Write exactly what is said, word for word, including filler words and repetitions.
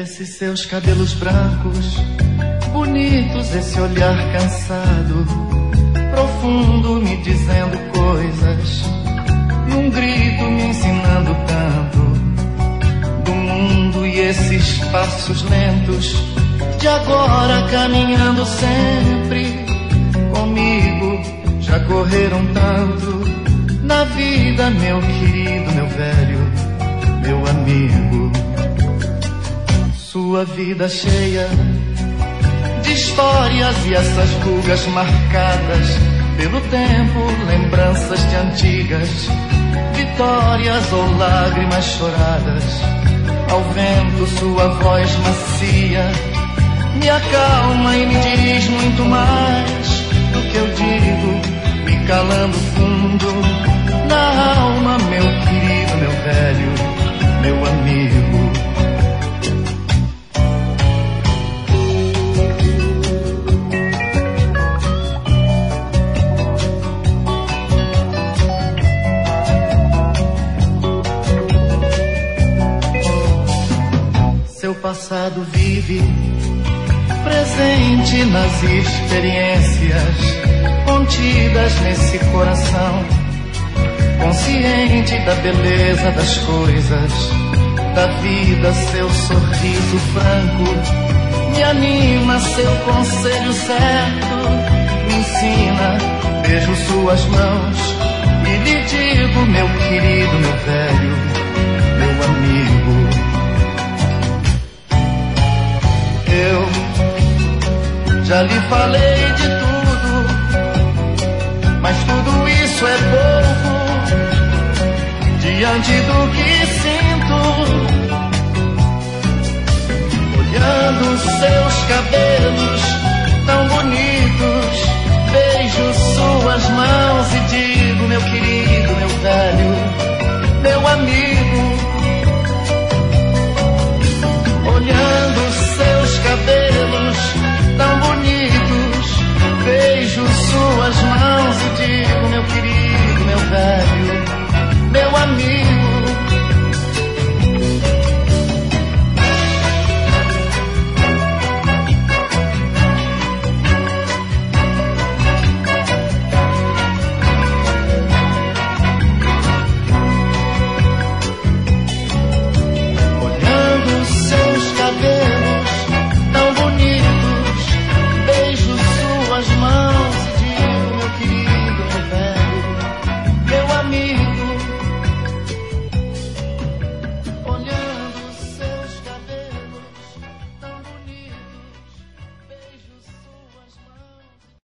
Esses seus cabelos brancos, bonitos, esse olhar cansado, profundo, me dizendo coisas, num grito me ensinando tanto do mundo. E esses passos lentos de agora caminhando sempre comigo, já correram tanto na vida, meu querido, meu velho, meu amigo. Sua vida cheia de histórias e essas rugas marcadas pelo tempo, lembranças de antigas vitórias ou lágrimas choradas. Ao vento sua voz macia me acalma e me diz muito mais do que eu digo, me calando fundo na alma, meu querido, meu velho, meu amigo. Seu passado vive presente nas experiências contidas nesse coração, consciente da beleza das coisas, da vida. Seu sorriso franco me anima, seu conselho certo me ensina. Beijo suas mãos e lhe digo, meu querido, meu velho, meu amigo. Eu já lhe falei de tudo, mas tudo isso é pouco diante do que sinto. Olhando seus cabelos tão bonitos, beijo suas mãos e digo, meu querido, meu velho, meu amigo. Olhando